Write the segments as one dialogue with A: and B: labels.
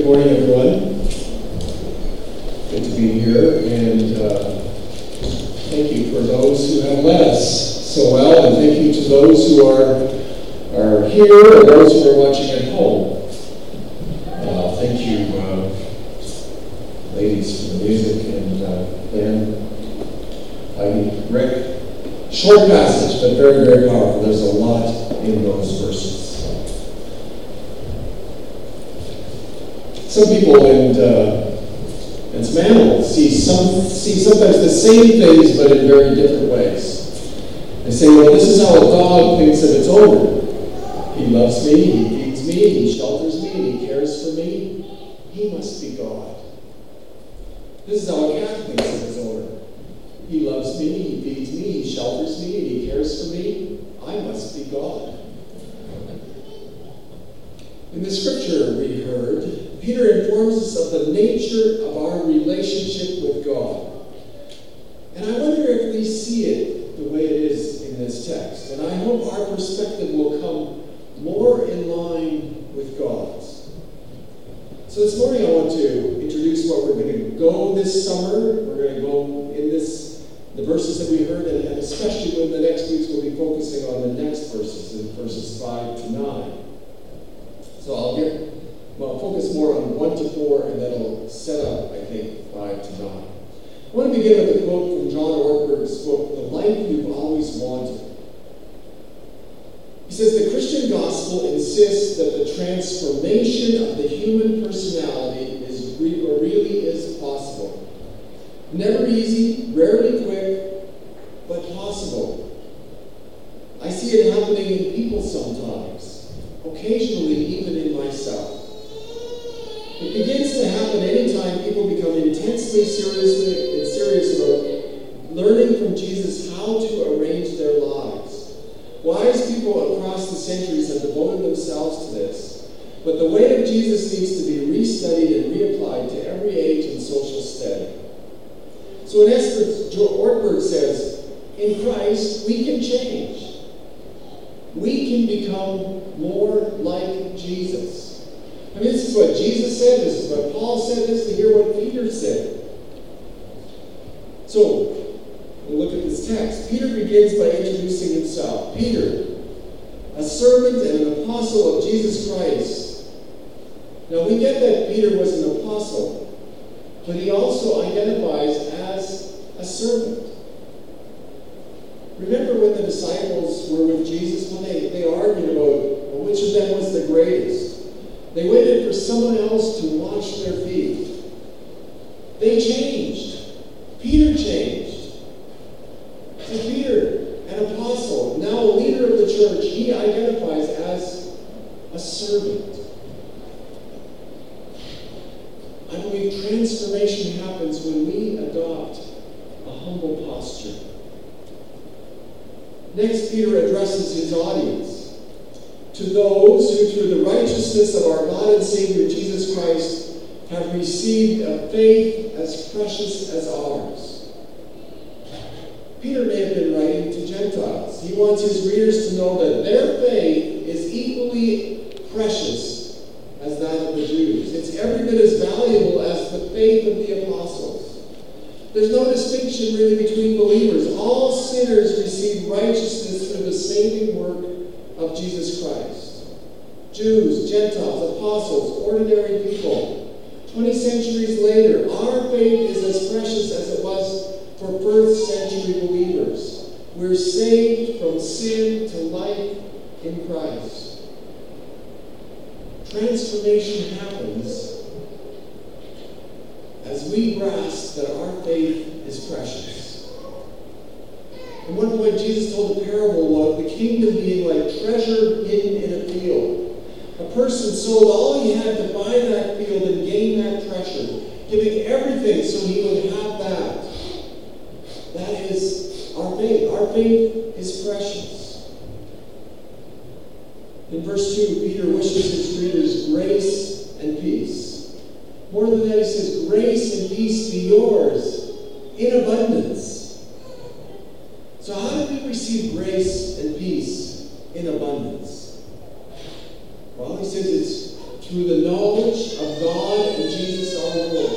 A: Good morning, everyone. Good to be here, and thank you for those who have led us so well, and thank you to those who are here and those who are watching at home. Thank you, ladies, for the music, and Dan, Heidi, Rick. Short passage, but very, very powerful. There's a lot in those verses. Some people and some animals see sometimes the same things, but in very different ways. They say, well, this is how a dog thinks of its owner. He loves me, he feeds me, he shelters me, and he cares for me. He must be God. This is how a cat thinks of his owner. He loves me, he feeds me, he shelters me, and he cares for me. I must be God. In the scripture we heard, Peter informs us of the nature of our relationship with God. And I wonder if we see it the way it is in this text. And I hope our perspective will come more in line with God's. So this morning I want to introduce what we're going to go this summer. We're going to go in the verses that we heard, and especially when the next weeks we'll be focusing on the next verses, in verses 5 to 9. So I'll focus more on 1 to 4, and that'll set up, I think, 5 to 9. I want to begin with a quote from John Ortberg's book, The Life You've Always Wanted. He says, the Christian gospel insists that the transformation of the human personality really is possible. Never easy, rarely quick, but possible. I see it happening in people sometimes, occasionally even in myself. It begins to happen anytime people become intensely serious about learning from Jesus how to arrange their lives. Wise people across the centuries have devoted themselves to this, but the way of Jesus needs to be restudied and reapplied to every age and social setting. So in essence, Ortberg says, in Christ, we can change. We can become more like Jesus. I mean, this is what Jesus said, this is what Paul said, this is to hear what Peter said. So, we'll look at this text. Peter begins by introducing himself. Peter, a servant and an apostle of Jesus Christ. Now, we get that Peter was an apostle, but he also identifies as a servant. Remember when the disciples were with Jesus, when they argued about which of them was the greatest? They waited for someone else to wash their feet. They changed. Peter changed. So Peter, an apostle, now a leader of the church, he identifies as a servant. I believe transformation happens when we adopt a humble posture. Next, Peter addresses his audience. To those who, through the righteousness of our God and Savior Jesus Christ, have received a faith as precious as ours. Peter may have been writing to Gentiles. He wants his readers to know that their faith is equally precious as that of the Jews. It's every bit as valuable as the faith of the apostles. There's no distinction really between believers. All sinners receive righteousness through the saving work of Jesus Christ. Jews, Gentiles, apostles, ordinary people. 20 centuries later, our faith is as precious as it was for first century believers. We're saved from sin to life in Christ. Transformation happens as we grasp that our faith is precious. At one point, Jesus told a parable of the kingdom being like treasure hidden in a field. A person sold all he had to buy that field and gain that treasure, giving everything so he would have that. That is our faith. Our faith is precious. In verse 2, Peter wishes his readers grace and peace. More than that, he says, grace and peace be yours in abundance. So how do we receive grace and peace in abundance? Well, he says it's through the knowledge of God and Jesus our Lord.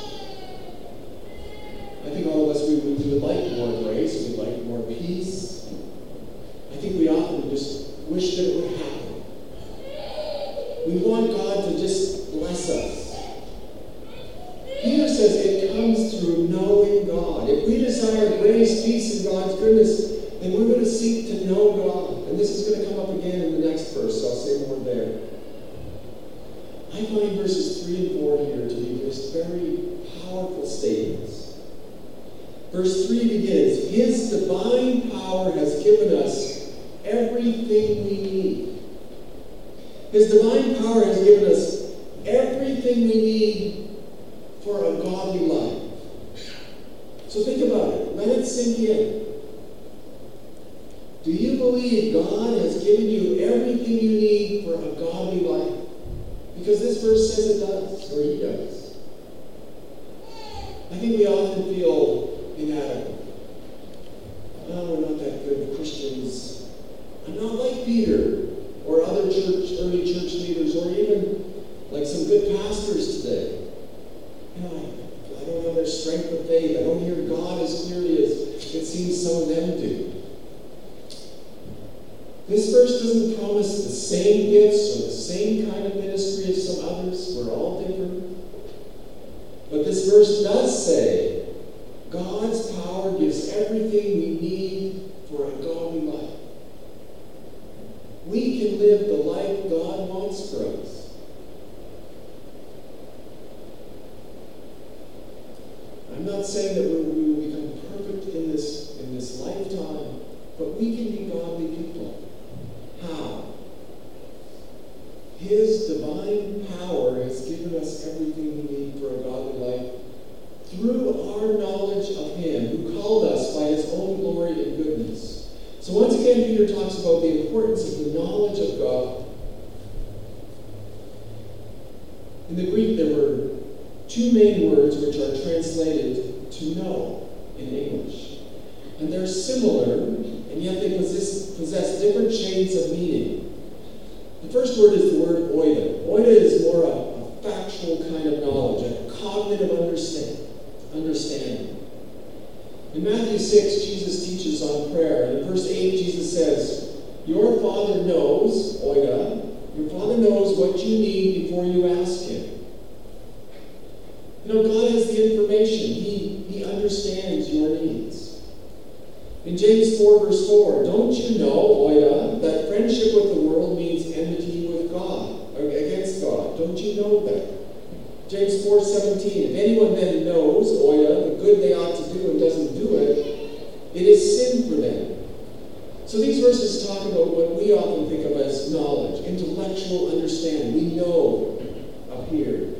A: I think all of us, we would like more grace, we'd like more peace. I think we often just wish that it would happen. We want God to just bless us. Peter says it comes through knowing God. If we desire grace, peace, and God's goodness, then we're going to seek to know God. And this is going to come up again in the next verse, so I'll say more there. I find verses 3 and 4 here to be just very powerful statements. Verse 3 begins, His divine power has given us everything we need. His divine power has given us everything we need for a godly life. So think about it. Let it sink in. Do you believe God has given you everything you need for a godly life? Because this verse says it does, or He does. I think we often feel inadequate. Oh, we're not that good Christians. I'm not like Peter or other early church leaders, or even like some good pastors today. You know, I don't have their strength of faith. I don't hear God as clearly as it seems some of them do. This verse doesn't promise the same gifts or the same kind of ministry as some others. We're all different. But this verse does say God's power gives everything we need for a godly life. We can live the life God wants for us. I'm not saying that we will become perfect in this lifetime, but we can be godly people. How? His divine power has given us everything we need for a godly life through our knowledge of Him who called us by His own glory and goodness. So once again, Peter talks about the importance of the knowledge of God. In the Greek, there were two main words which are translated to know in English. And they're similar, and yet they possess different shades of meaning. The first word is the word oida. Oida is more a factual kind of knowledge, a cognitive understanding. In Matthew 6, Jesus teaches on prayer. And in verse 8, Jesus says, Your Father knows, oida, your Father knows what you need before you ask Him. You know, God has the information. He understands your needs. In James 4, verse 4, don't you know, oida, that friendship with the world means enmity with God, or against God? Don't you know that? James 4:17, if anyone then knows, oida, the good they ought to do and doesn't do it, it is sin for them. So these verses talk about what we often think of as knowledge, intellectual understanding. We know up here.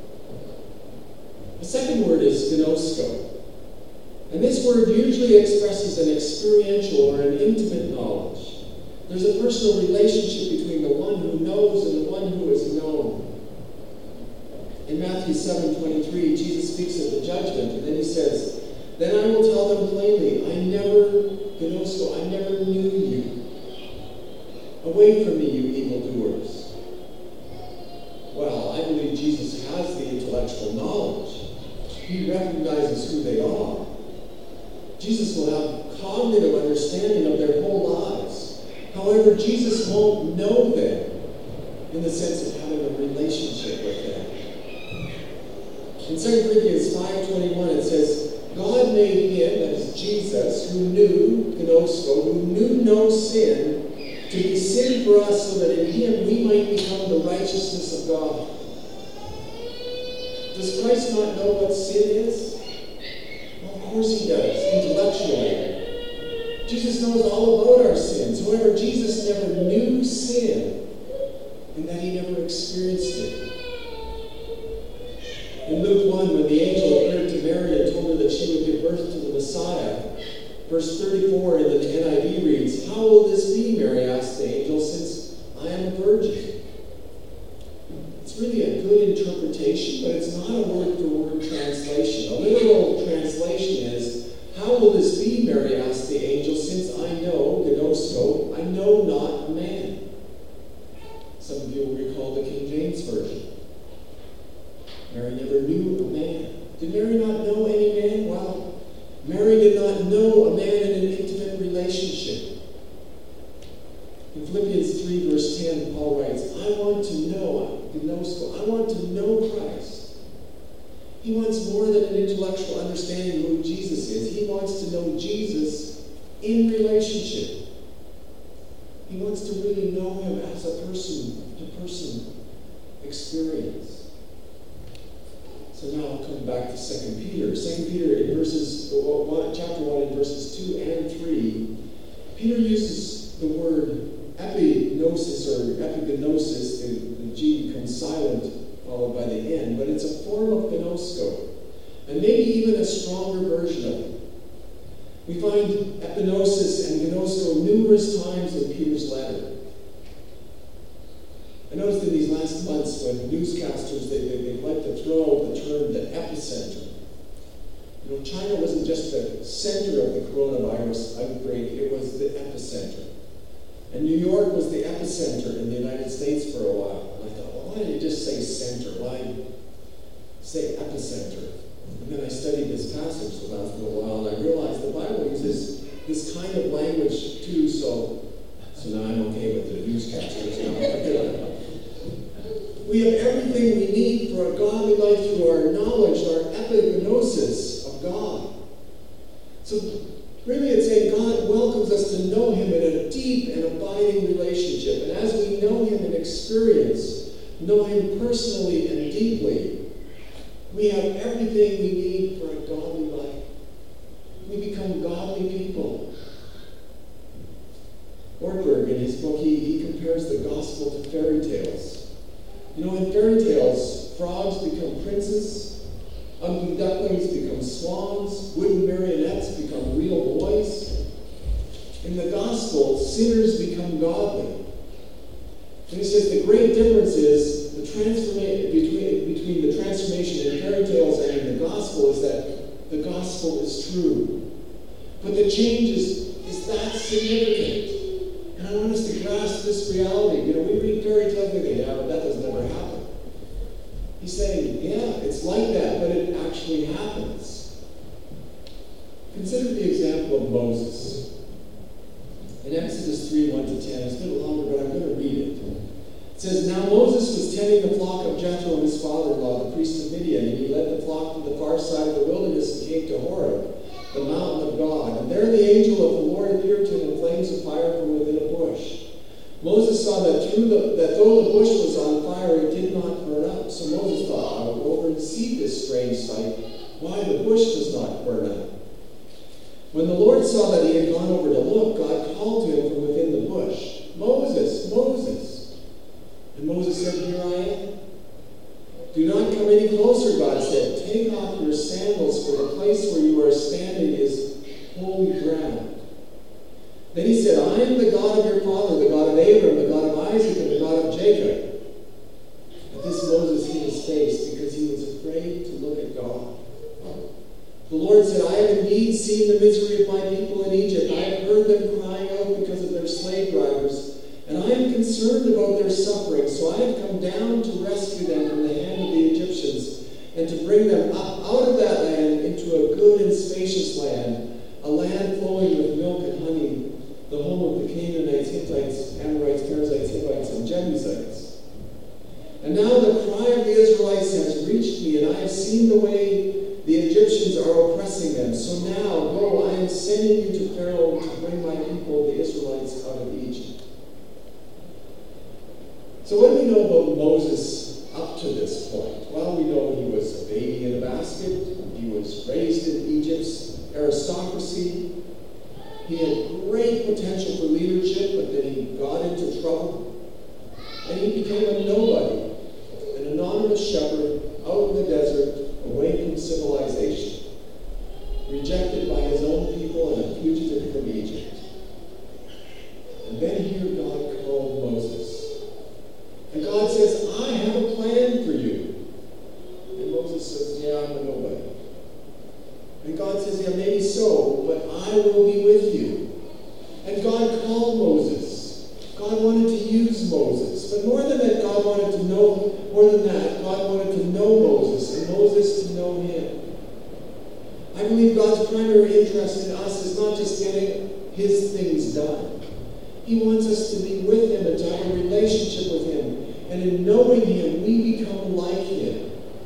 A: The second word is gnosko. And this word usually expresses an experiential or an intimate knowledge. There's a personal relationship between the one who knows and the one who is known. In Matthew 7:23, Jesus speaks of the judgment, and then He says, Then I will tell them plainly, I never knew you. Away from me, you evildoers. Well, I believe Jesus has the intellectual knowledge. He recognizes who they are. Jesus will have cognitive understanding of their whole lives. However, Jesus won't know them in the sense of having a relationship with them. In 2 Corinthians 5:21, it says, God made Him, that is Jesus, who knew, gnosko, who knew no sin, to be sin for us so that in Him we might become the righteousness of God. Does Christ not know what sin is? Well, of course He does, intellectually. Jesus knows all about our sins. However, Jesus never knew sin in that He never experienced it. In Luke 1, when the angel appeared to Mary and told her that she would give birth to the Messiah, verse 34 in the NIV reads, How will this be, Mary asked the angel, since I am a virgin? It's really a good interpretation, but it's not a word-for-word translation. A literal translation is, How will this be, Mary asked the angel, since I know, gnosko, I know not a man. Some of you will recall example, the King James Version. Mary never knew a man. Did Mary not know any man? Well, Mary did not know a man in an intimate relationship. In Philippians 3, verse 10, Paul writes, I want to know Christ. He wants more than an intellectual understanding of who Jesus is. He wants to know Jesus in relationship. He wants to really know him as a person-to-person experience. So now coming back to 2 Peter. 2 Peter in chapter 1 in verses 2 and 3, Peter uses the word epignosis or epignosis. The G becomes silent followed by the N, but it's a form of gnosko, and maybe even a stronger version of it. We find epignosis and gnosko numerous times in Peter's letter. I noticed in these last months when newscasters, they like to throw the term the epicenter. You know, China wasn't just the center of the coronavirus outbreak, it was the epicenter. And New York was the epicenter in the United States for a while. And I thought, well, why did you just say center? Why say epicenter? And then I studied this passage the last little while, and I realized the Bible uses this kind of language too, so now I'm okay with the newscasters. We have everything we need for a godly life through our knowledge, our epignosis of God. So really it's saying God welcomes us to know him in a deep and abiding relationship. And as we know him in experience, know him personally and deeply, we have everything we need for a godly life. We become godly people. Ortberg, in his book, he compares the gospel to fairy tales. You know, in fairy tales, frogs become princes, ugly ducklings become swans, wooden marionettes become real boys. In the gospel, sinners become godly. And he says the great difference is the transformation between the transformation in fairy tales and in the gospel is that the gospel is true. But the change is that significant. And I want us to grasp this reality. You know, we read fairy tales and we think, yeah, but that does never happen. He's saying, yeah, it's like that, but it actually happens. Consider the example of Moses. In Exodus 3, 1 to 10, it's a bit longer, but I'm going to read it. It says, Now Moses was tending the flock of Jethro, his father-in-law, the priest of Midian, and he led the flock to the far side of the wilderness and came to Horeb, the mountain of God. And there the angel of the Lord appeared to him in flames of fire from within a bush. Moses saw that though the bush was on fire, it did not burn up. So Moses thought, I will go over and see this strange sight, why the bush does not burn up. When the Lord saw that he had gone over to look, God called to him from within the bush, Moses, Moses. And Moses said, Here I am. Do not come any closer, God said. Take off your sandals, for the place where you are standing is holy ground. Then he said, I am the God of your father, the God of Abraham, the God of Isaac, and the God of Jacob. At this Moses hid his face because he was afraid to look at God. The Lord said, I have indeed seen the misery of my people in Egypt. I have heard them crying out because of their slave drivers, and I am concerned about their suffering. So I have come down to rescue them from the hand of the Egyptians and to bring them up out of that land into a good and spacious land, a land flowing with milk and honey, the home of the Canaanites, Hittites, Amorites, Perizzites, Hivites, and Jebusites. And now the cry of the Israelites has reached me, and I have seen the way the Egyptians are oppressing them. So now, go, I am sending you to Pharaoh to bring my people, the Israelites, out of Egypt. So what do we know about Moses up to this point? Well, we know he was a baby in a basket. He was raised in Egypt's aristocracy. He had great potential for leadership, but then he got into trouble. And he became a nobody, an anonymous shepherd out in the desert, away from civilization, rejected by his own people and a fugitive from Egypt. And then here God called Moses. And God says, I have a plan for you. And Moses says, yeah, I'm a nobody. And God says, yeah, maybe so, but I will be with you. And God called Moses. God wanted to use Moses. But more than that, God wanted to know Moses, and Moses to know him. I believe God's primary interest in us is not just getting his things done. He wants us to be with him and to have a relationship with him. And in knowing him, we become like him.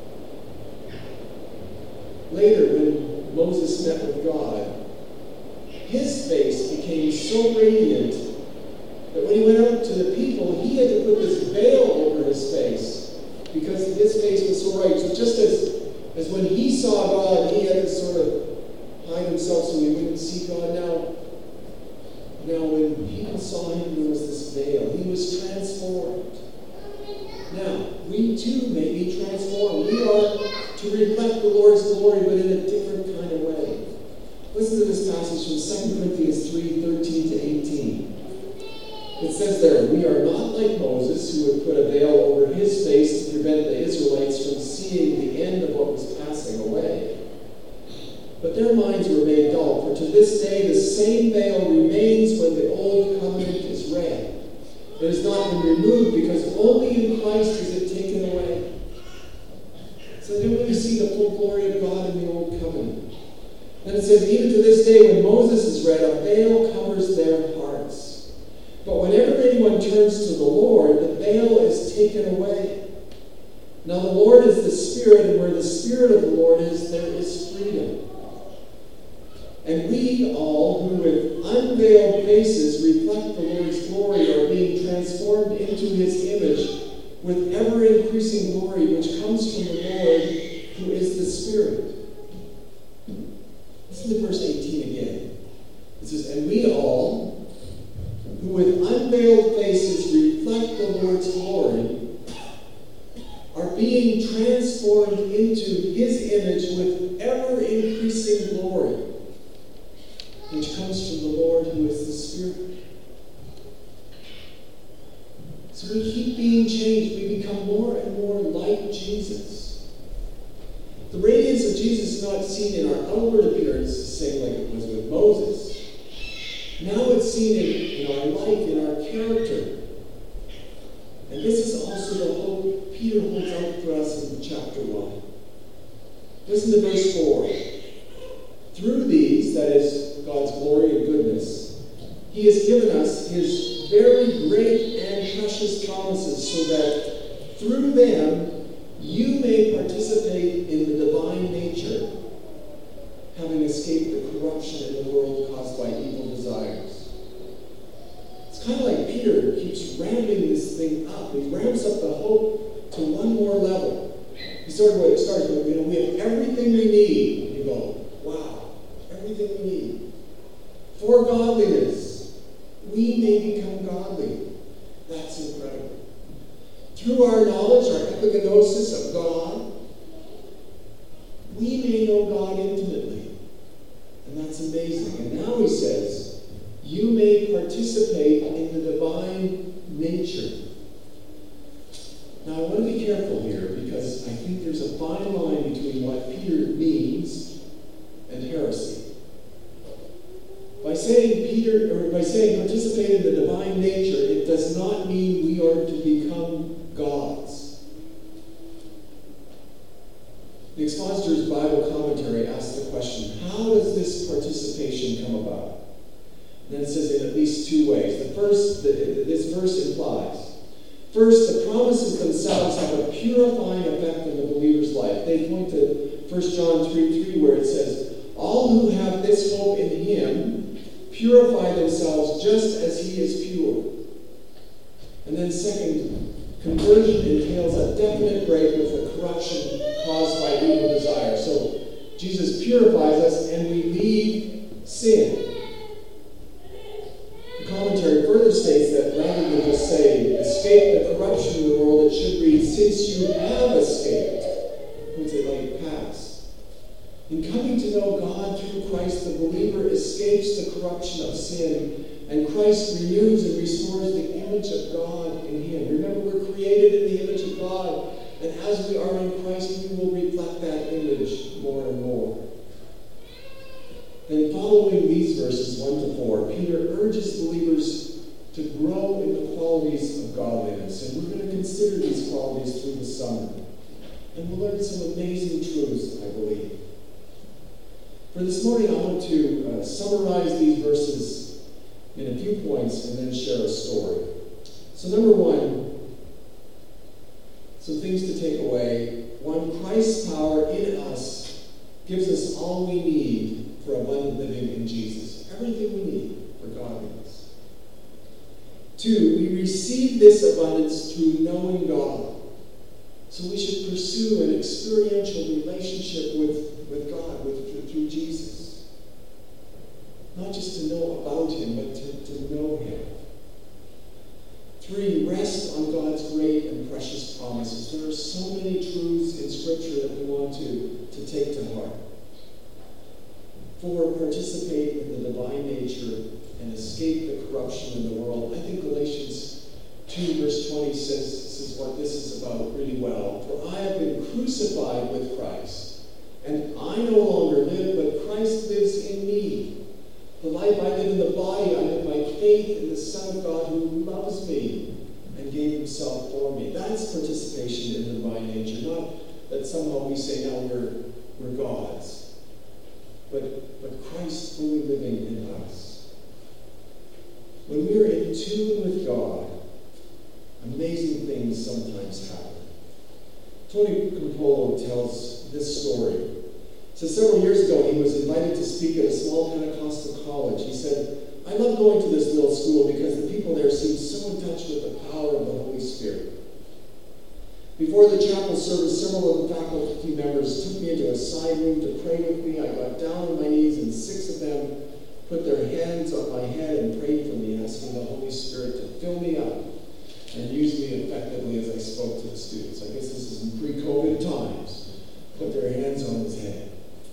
A: Later, when Moses met with God, his face became so radiant that when he went out to the people, he had to put this veil over his face because his face was so bright. So just as when he saw God, he had to sort of hide himself so he wouldn't see God. Now when people saw him, there was this veil. He was transformed. Now, we too may be transformed. We are to reflect the Lord's glory, but in a different kind of way. Listen to this passage from 2 Corinthians 3:13 to 18. It says there, "We are not like Moses, who would put a veil over his face to prevent the Israelites from seeing the end of what was passing away. But their minds were made dull, for to this day the same veil remains when the old covenant is read. It has not been removed because only in Christ is it taken away." So they don't really see the full glory of God in the old covenant. Then it says, "Even to this day when Moses is read, a veil covers their hearts. But whenever anyone turns to the Lord, the veil is taken away. Now the Lord is the Spirit, and where the Spirit of the Lord is, there is freedom. And we all, who with unveiled faces reflect the Lord's glory, are being transformed into his image with ever-increasing glory, which comes from the Lord, who is the Spirit." Listen to verse 18 again. It says, "And we all, who with unveiled faces reflect the Lord's glory, are being transformed into his image with ever-increasing glory, which comes from the Lord, who is the Spirit." So we keep being changed. We become more and more like Jesus. The radiance of Jesus is not seen in our outward appearance, same like it was with Moses. Now it's seen in our life, in our character. And this is also the hope Peter holds out for us in chapter 1. Listen to verse 4. "Through these," that is, God's glory and goodness, "he has given us his very great and precious promises, so that through them you may participate in the divine nature, having escaped the corruption in the world caused by evil desires." It's kind of like Peter keeps ramping this thing up. He ramps up the hope to one more level. He starts with, we have everything we need. You go, wow, everything we need. For godliness, we may become godly. That's incredible. Through our knowledge, our epigenosis of God, we may know God intimately. And that's amazing. And now he says, you may participate in the divine nature. Now I want to be careful here because I think there's a fine line between what Peter means and heresy. By saying participate in the divine nature, it does not mean we are to become gods. The Expositor's Bible Commentary asks the question, how does this participation come about? And then it says in at least two ways. The first, this verse implies. First, the promises themselves have a purifying effect on the believer's life. They point to 1 John 3:3 where it says, all who have this hope in him purify themselves just as he is pure. And then second, conversion entails a definite break with the corruption caused by evil desire. So Jesus purifies us and we leave sin. The commentary further states that rather than just say, escape the corruption of the world, it should read, since you have escaped. Puts it like past. In coming to know God through Christ, the believer escapes the corruption of sin, and Christ renews and restores the image of God in him. Remember, we're created in the image of God, and as we are in Christ, we will reflect that image more and more. Then following these verses 1 to 4, Peter urges believers to grow in the qualities of godliness. And we're going to consider these qualities through the summer. And we'll learn some amazing truths, I believe. For this morning, I want to summarize these verses in a few points and then share a story. So number one, some things to take away. One, Christ's power in us gives us all we need for abundant living in Jesus. Everything we need for godliness. Two, we receive this abundance through knowing God. So we should pursue an experiential relationship with God, through Jesus. Not just to know about him, but to know him. Three, rest on God's great and precious promises. There are so many truths in Scripture that we want to take to heart. Four, participate in the divine nature and escape the corruption in the world. I think Galatians 2 verse 20 says what this is about really well. For I have been crucified with Christ, and I no longer live, but Christ lives in me. The life I live in the body, I live by faith in the Son of God who loves me and gave himself for me. That's participation in the divine nature. Not that somehow we say now we're God's, but Christ fully living in us. When we are in tune with God, amazing things sometimes happen. Tony Campolo tells this story. So several years ago, he was invited to speak at a small Pentecostal college. He said, I love going to this little school because the people there seem so in touch with the power of the Holy Spirit. Before the chapel service, several of the faculty members took me into a side room to pray with me. I got down on my knees, and 6 of them put their hands on my head and prayed for me, asking the Holy Spirit to fill me up and use me effectively as I spoke to the students. I guess this is in pre-COVID times. Put their hands on his head.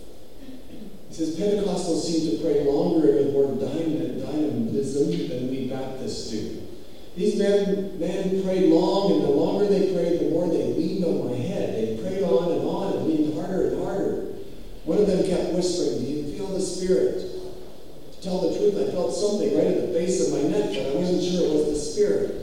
A: He says, Pentecostals seem to pray longer and with more dynamism than we Baptists do. These men prayed long, and the longer they prayed, the more they leaned on my head. They prayed on and leaned harder and harder. One of them kept whispering, do you feel the Spirit? To tell the truth, I felt something right at the base of my neck, but I wasn't sure it was the Spirit.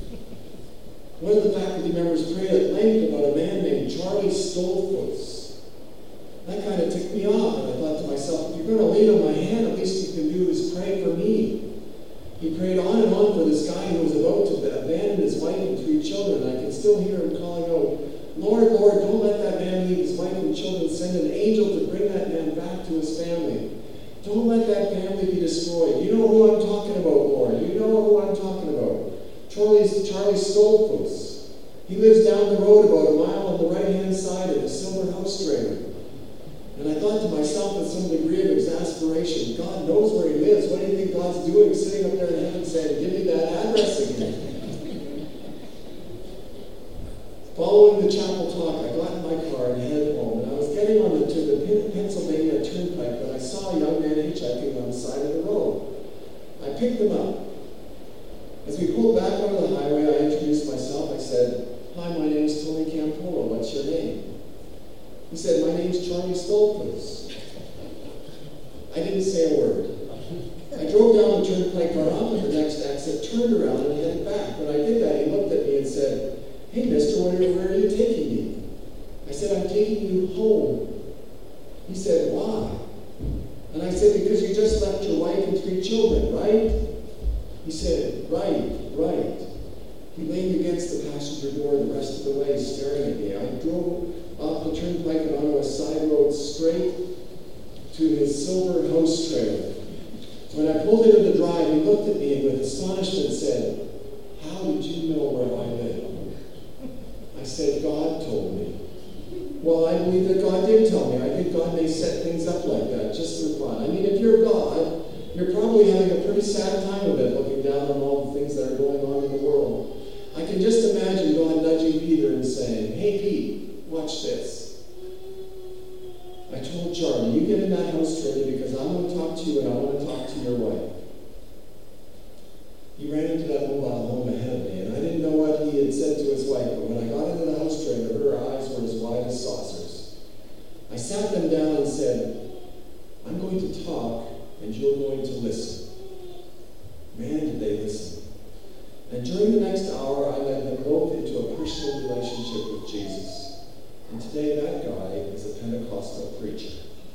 A: One of the faculty members prayed at length about a man named Charlie Stoltzfus. That kind of ticked me off, and I thought to myself, if you're going to lean on my hand, at least you can do is pray for me. He prayed on and on for this guy who was about to abandon his wife and 3 children. I can still hear him calling out, Lord, Lord, don't let that man leave his wife and children. Send an angel to bring that man back to his family. Don't let that family be destroyed. You know who I'm talking about, Lord. You know who I'm talking about. Charlie Stoltzfus. He lives down the road about a mile on the right-hand side of a silver house trailer. And I thought to myself with some degree of exasperation, God knows where he lives. What do you think God's doing sitting up there in heaven saying, give me that address again? Following the chapel talk, I got in my car and headed home. And I was getting on to the Pennsylvania Turnpike when I saw a young man hitchhiking on the side of the road. I picked him up. As we pulled back onto the highway, I introduced myself. I said, hi, my name's Tony Campolo. What's your name? He said, my name's Charlie Stoltzfus. I didn't say a word. I drove down the turnpike, got off at the next exit, turned around, and headed back. When I did that, he looked at me and said, hey, mister, where are you taking me? I said, I'm taking you home. He said, why? And I said, because you just left your wife and 3 children, right? He said, right. He leaned against the passenger door the rest of the way, staring at me. I drove off the turnpike and onto a side road straight to his silver house trailer. When I pulled into the drive, he looked at me and with astonishment said, how did you know where I live? I said, God told me. Well, I believe that God did tell me. I think God may set things up like that just for fun. I mean, if you're God, you're probably having a pretty sad time of it, looking down on all the things that are going on in the world. I can just imagine God nudging Peter and saying, hey, Pete, watch this. I told Charlie, you get in that house trailer because I want to talk to you and I want to talk to your wife. He ran into that mobile home ahead of me, and I didn't know what he had said to his wife, but when I got into the house trailer, her eyes were as wide as saucers. I sat them down and said, I'm going to talk, and you're going to listen. Man, did they listen. And during the next hour, I led them both into a personal relationship with Jesus. And today that guy is a Pentecostal preacher.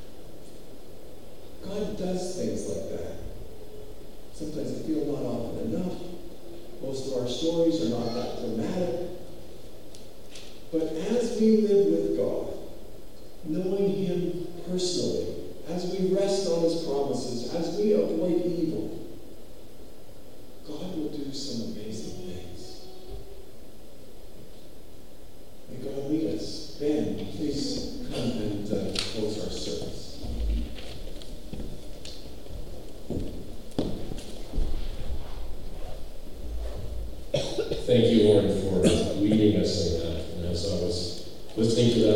A: God does things like that. Sometimes I feel not often enough. Most of our stories are not that dramatic. But as we live with God, knowing Him personally, as we rest on His promises, as we avoid evil, God will do some amazing things. May God lead us. Ben, please come and close our service.
B: Thank you, Lord, for leading us in that. And as I was listening to that